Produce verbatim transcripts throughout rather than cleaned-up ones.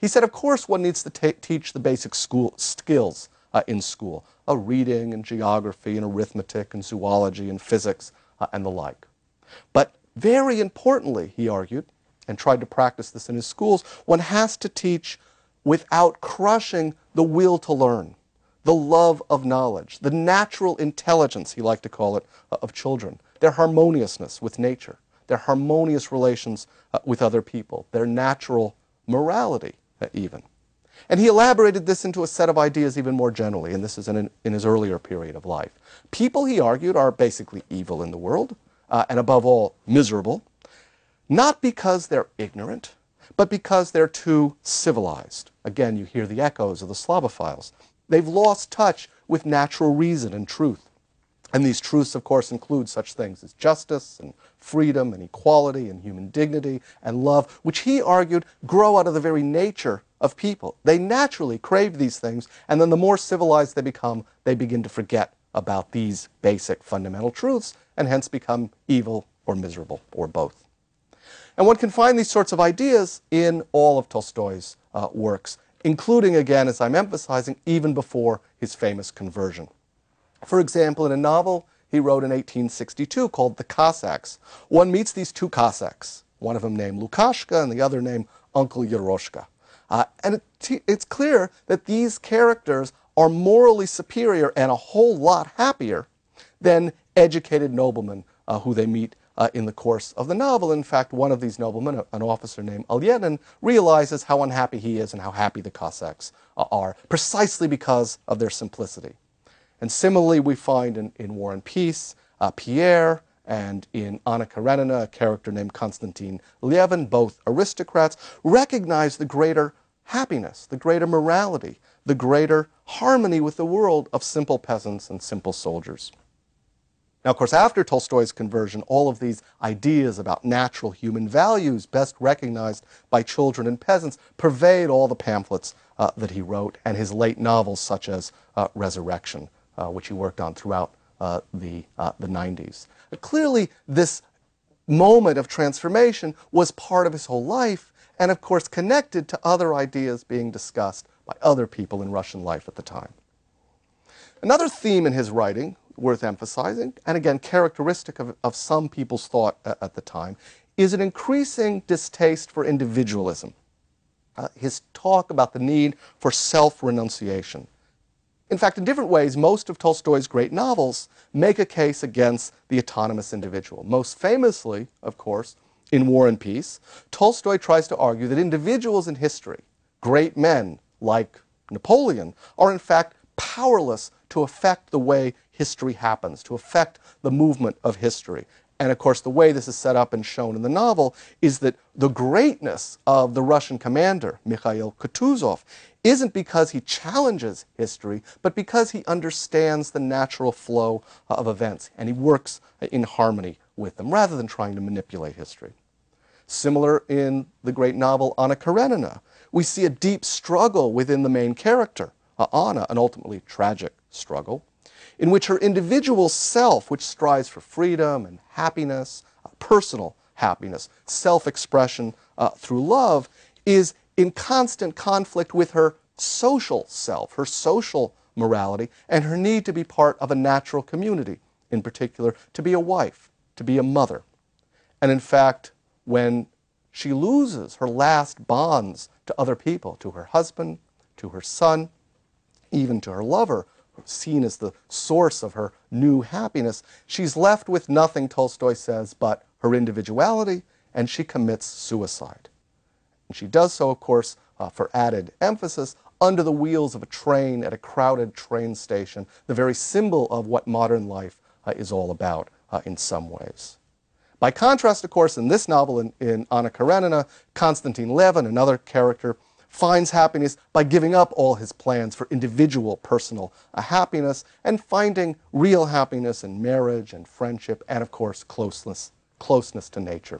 He said, of course, one needs to teach the basic school skills uh, in school, uh, reading and geography and arithmetic and zoology and physics uh, and the like. But very importantly, he argued, and tried to practice this in his schools, one has to teach without crushing the will to learn, the love of knowledge, the natural intelligence, he liked to call it, uh, of children, their harmoniousness with nature, their harmonious relations uh, with other people, their natural morality uh, even. And he elaborated this into a set of ideas even more generally, and this is in, an, in his earlier period of life. People, he argued, are basically evil in the world, uh, and above all, miserable, not because they're ignorant, but because they're too civilized. Again, you hear the echoes of the Slavophiles. They've lost touch with natural reason and truth. And these truths, of course, include such things as justice and freedom and equality and human dignity and love, which he argued grow out of the very nature of people. They naturally crave these things, and then the more civilized they become, they begin to forget about these basic fundamental truths and hence become evil or miserable, or both. And one can find these sorts of ideas in all of Tolstoy's uh, works, including, again, as I'm emphasizing, even before his famous conversion. For example, in a novel he wrote in eighteen sixty-two called The Cossacks, one meets these two Cossacks, one of them named Lukashka and the other named Uncle Yeroshka. Uh, and it, it's clear that these characters are morally superior and a whole lot happier than educated noblemen uh, who they meet Uh, in the course of the novel. In fact, one of these noblemen, an officer named Alyenin, realizes how unhappy he is and how happy the Cossacks uh, are, precisely because of their simplicity. And similarly, we find in, in War and Peace, uh, Pierre, and in Anna Karenina, a character named Konstantin Levin, both aristocrats, recognize the greater happiness, the greater morality, the greater harmony with the world of simple peasants and simple soldiers. Now, of course, after Tolstoy's conversion, all of these ideas about natural human values best recognized by children and peasants pervade all the pamphlets uh, that he wrote and his late novels such as uh, Resurrection, uh, which he worked on throughout uh, the, uh, the nineties. But clearly, this moment of transformation was part of his whole life and, of course, connected to other ideas being discussed by other people in Russian life at the time. Another theme in his writing worth emphasizing, and again characteristic of, of some people's thought at, at the time, is an increasing distaste for individualism. Uh, his talk about the need for self-renunciation. In fact, in different ways, most of Tolstoy's great novels make a case against the autonomous individual. Most famously, of course, in War and Peace, Tolstoy tries to argue that individuals in history, great men like Napoleon, are in fact powerless to affect the way history happens, to affect the movement of history. And of course, the way this is set up and shown in the novel is that the greatness of the Russian commander, Mikhail Kutuzov, isn't because he challenges history, but because he understands the natural flow of events, and he works in harmony with them, rather than trying to manipulate history. Similar in the great novel Anna Karenina, we see a deep struggle within the main character, uh, Anna, an ultimately tragic struggle, in which her individual self, which strives for freedom and happiness, uh, personal happiness, self-expression uh, through love, is in constant conflict with her social self, her social morality, and her need to be part of a natural community, in particular, to be a wife, to be a mother. And in fact, when she loses her last bonds to other people, to her husband, to her son, even to her lover, seen as the source of her new happiness, she's left with nothing, Tolstoy says, but her individuality, and she commits suicide. And she does so, of course, uh, for added emphasis, under the wheels of a train at a crowded train station, the very symbol of what modern life uh, is all about uh, in some ways. By contrast, of course, in this novel, in, in Anna Karenina, Konstantin Levin, another character, finds happiness by giving up all his plans for individual personal uh, happiness and finding real happiness in marriage and friendship and, of course, closeness, closeness to nature.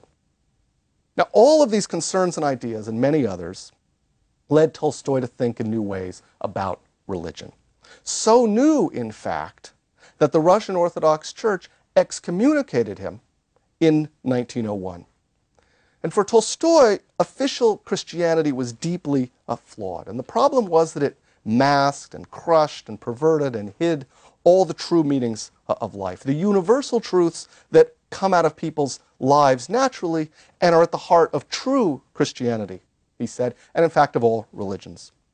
Now, all of these concerns and ideas, and many others, led Tolstoy to think in new ways about religion. So new, in fact, that the Russian Orthodox Church excommunicated him in nineteen oh one. And for Tolstoy, official Christianity was deeply uh, flawed. And the problem was that it masked and crushed and perverted and hid all the true meanings uh, of life, the universal truths that come out of people's lives naturally and are at the heart of true Christianity, he said, and in fact of all religions.